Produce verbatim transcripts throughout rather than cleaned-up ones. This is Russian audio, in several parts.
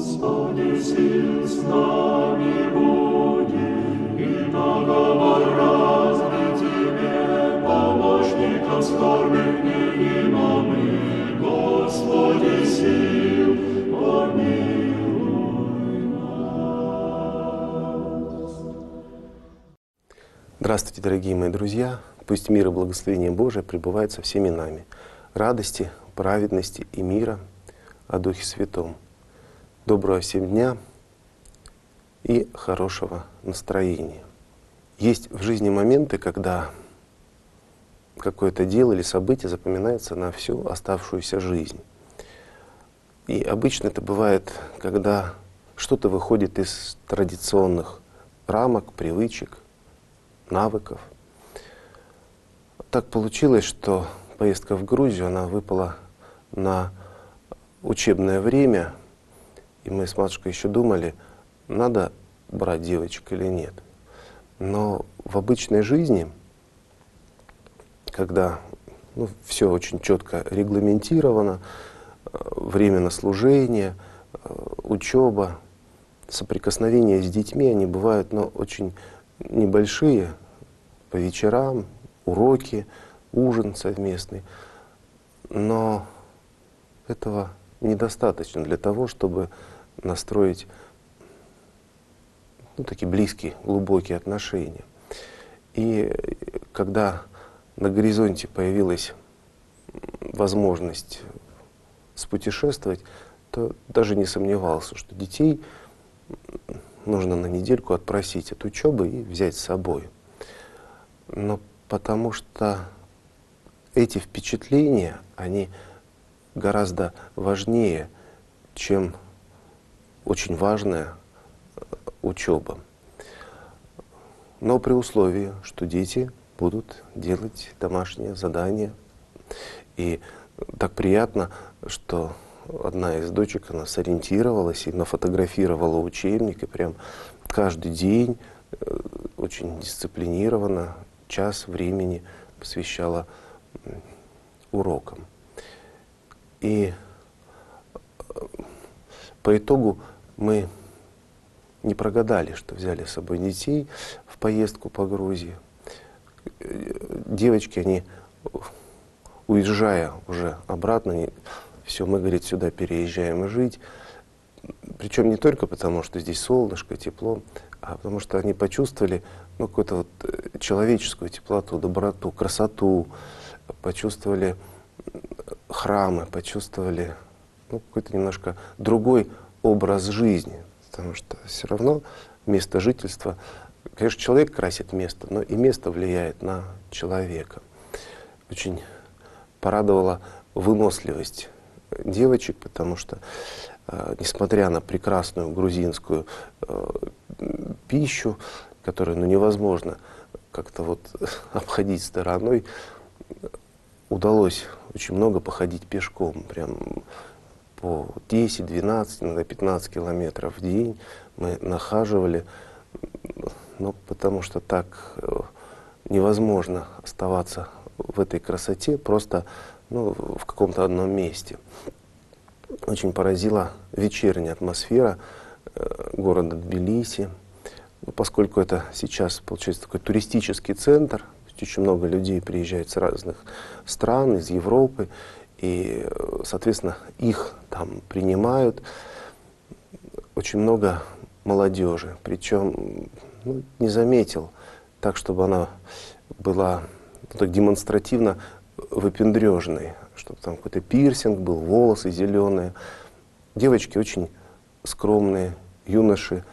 Господи, сил с нами буди, и договор разный Тебе, помощником скорбных невима мы, Господи, сил, помилуй нас. Здравствуйте, дорогие мои друзья! Пусть мир и благословение Божие пребывает со всеми нами. Радости, праведности и мира о Духе Святом. Доброго всем дня и хорошего настроения. Есть в жизни моменты, когда какое-то дело или событие запоминается на всю оставшуюся жизнь. И обычно это бывает, когда что-то выходит из традиционных рамок, привычек, навыков. Так получилось, что поездка в Грузию, она выпала на учебное время, и мы с матушкой еще думали, надо брать девочек или нет. Но в обычной жизни, когда ну, все очень четко регламентировано, время на служение, учеба, соприкосновения с детьми, они бывают ну, очень небольшие, по вечерам, уроки, ужин совместный. Но этого недостаточно для того, чтобы настроить ну, такие близкие, глубокие отношения. И когда на горизонте появилась возможность спутешествовать, то даже не сомневался, что детей нужно на недельку отпросить от учебы и взять с собой. Но потому что эти впечатления, они гораздо важнее, чем очень важная учеба. Но при условии, что дети будут делать домашние задания. И так приятно, что одна из дочек, она сориентировалась и нафотографировала учебник, и прям каждый день очень дисциплинированно час времени посвящала урокам. И по итогу мы не прогадали, что взяли с собой детей в поездку по Грузии. Девочки, они, уезжая уже обратно, они, все, мы, говорит, сюда переезжаем жить. Причем не только потому, что здесь солнышко, тепло, а потому что они почувствовали ну, какую-то вот человеческую теплоту, доброту, красоту, почувствовали храмы, почувствовали ну, какой-то немножко другой образ жизни. Потому что все равно место жительства, конечно, человек красит место, но и место влияет на человека. Очень порадовала выносливость девочек, потому что, э, несмотря на прекрасную грузинскую э, пищу, которую ну, невозможно как-то вот обходить стороной, удалось очень много походить пешком, прям по десять, двенадцать, иногда пятнадцать километров в день мы нахаживали, ну, потому что так э, невозможно оставаться в этой красоте просто ну, в каком-то одном месте. Очень поразила вечерняя атмосфера э, города Тбилиси, ну, поскольку это сейчас получается такой туристический центр, очень много людей приезжают с разных стран, из Европы, и, соответственно, их там принимают. Очень много молодежи, причем ну, не заметил так, чтобы она была ну, так демонстративно выпендрежной, чтобы там какой-то пирсинг был, волосы зеленые. Девочки очень скромные, юноши.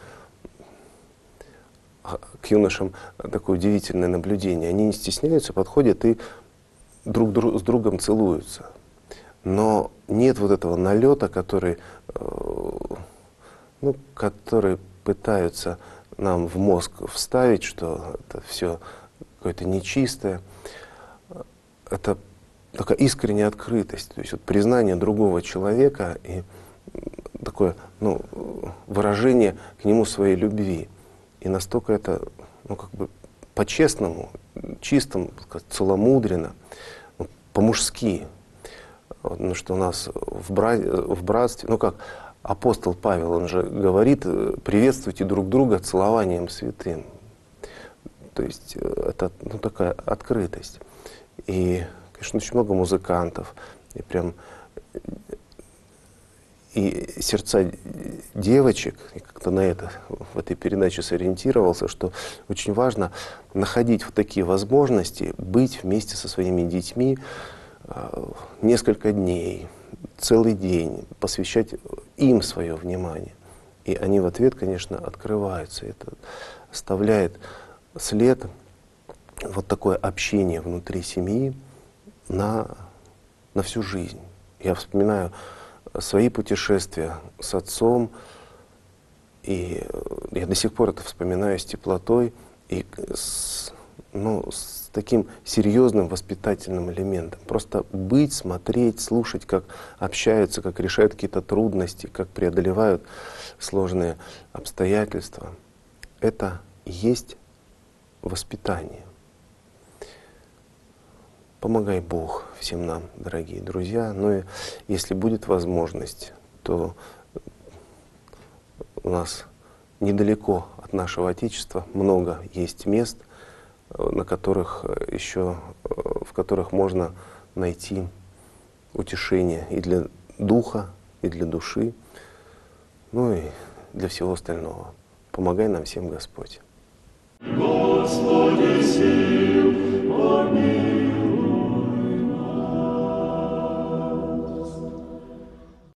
К юношам такое удивительное наблюдение. Они не стесняются, подходят и друг друг с другом целуются. Но нет вот этого налета, который, э, ну, который пытаются нам в мозг вставить, что это все какое-то нечистое. Это такая искренняя открытость, то есть вот признание другого человека и такое ну, выражение к нему своей любви. И настолько это ну, как бы по-честному, чистому, целомудренно, по-мужски. Ну, что у нас в, бра... в братстве, ну как, апостол Павел, он же говорит, приветствуйте друг друга целованием святым. То есть это, ну, такая открытость. И, конечно, очень много музыкантов, и прям и сердца девочек, и как-то на это в этой передаче сориентировался, что очень важно находить вот такие возможности быть вместе со своими детьми э, несколько дней, целый день, посвящать им свое внимание. И они в ответ, конечно, открываются. Это оставляет след, вот такое общение внутри семьи на, на всю жизнь. Я вспоминаю свои путешествия с отцом, и я до сих пор это вспоминаю с теплотой и с, ну, с таким серьезным воспитательным элементом. Просто быть, смотреть, слушать, как общаются, как решают какие-то трудности, как преодолевают сложные обстоятельства. Это и есть воспитание. Помогай Бог всем нам, дорогие друзья. Ну и если будет возможность, то у нас недалеко от нашего Отечества много есть мест, на которых еще, в которых можно найти утешение и для духа, и для души, ну и для всего остального. Помогай нам всем, Господь. Господи, сила.